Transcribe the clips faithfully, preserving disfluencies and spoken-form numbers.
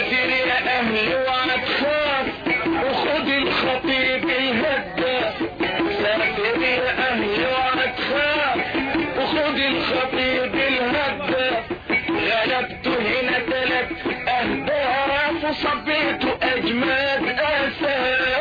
سافر يا اهلي واتخاف وخد الخطيب الهداف، سافر يا اهلي واتخاف وخد الخطيب الهداف، غلبته هنا ثلاث اهداف وصبيته اجماد اساس.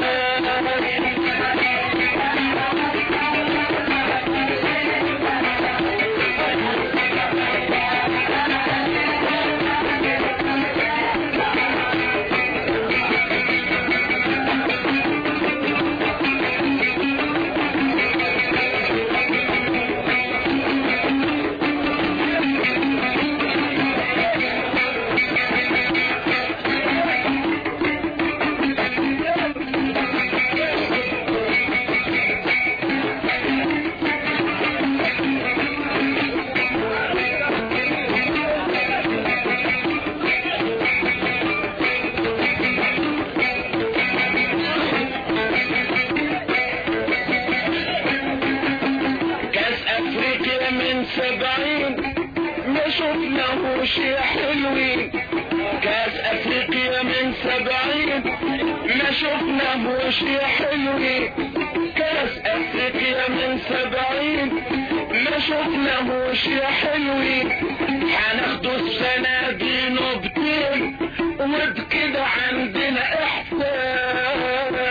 سبعين ما شفناهوش يا حلوين، كاس افريقيا من سبعين ما شفناهوش يا حلوين، كاس افريقيا من سبعين ما شفناهوش يا حلوين، هناخده السنة دي نبتين وبكده عندنا احساس.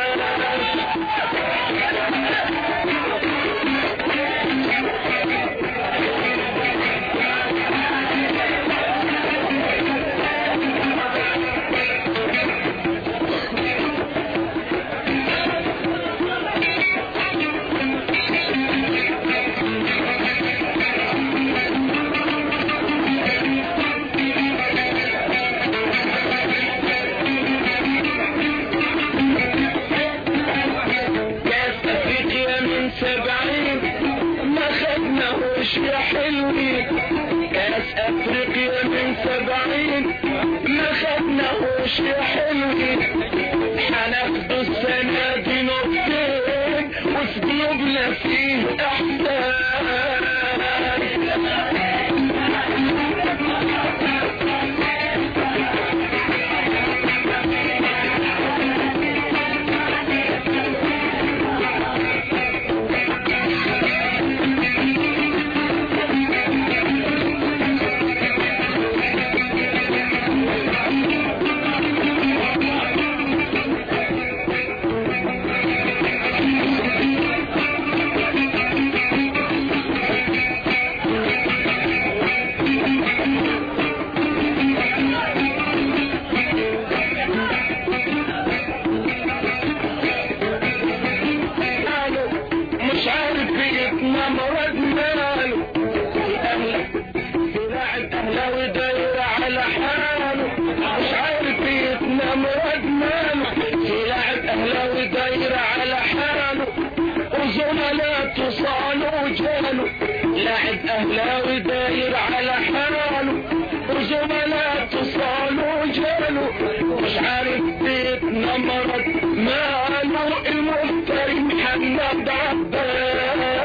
يا حلوين كاس افريقيا من سبعين ما خدناهوش يا حلوين، هناخده السنة دي نقطتين وفي قلوبنا فيه احساس. لاعب اهلاوي داير على حاله وزملاء تصالوا جاله، مش عارف بيتنا مرض ماله المفتري محمد عباس.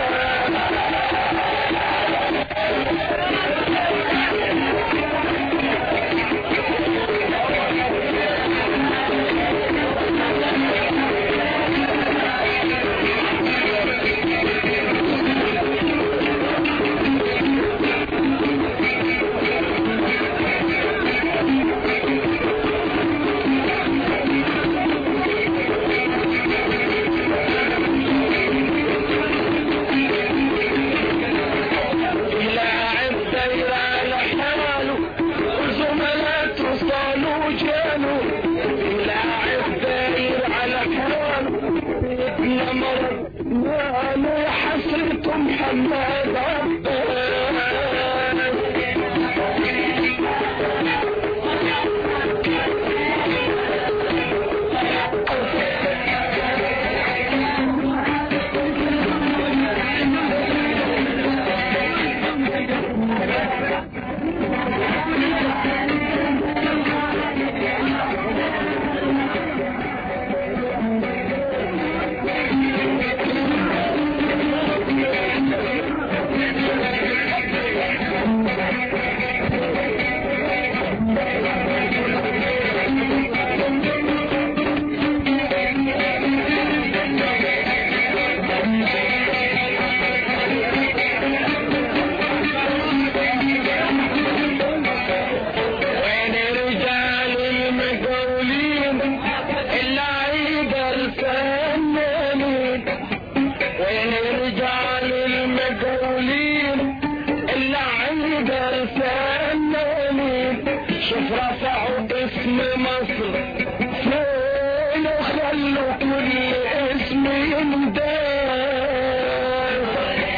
محمد مصر فين خلوا كل اسم ينداس.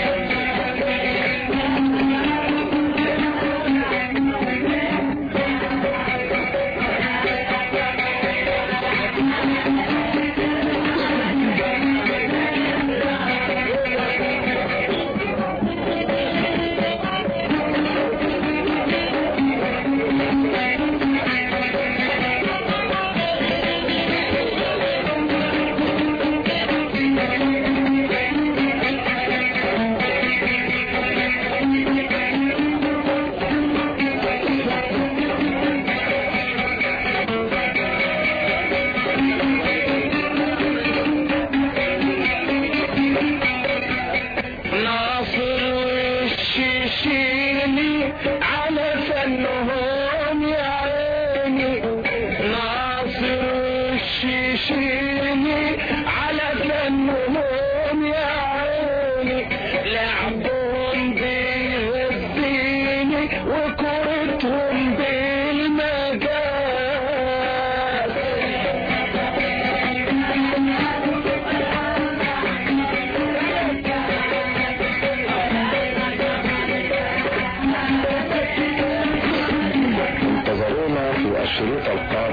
على فنهم يا عيني ناصر الشيشيني على فنهم يا عيني لعبهم بالدين وكرتهم بالمجال. انتظرونا في الشريط القادم.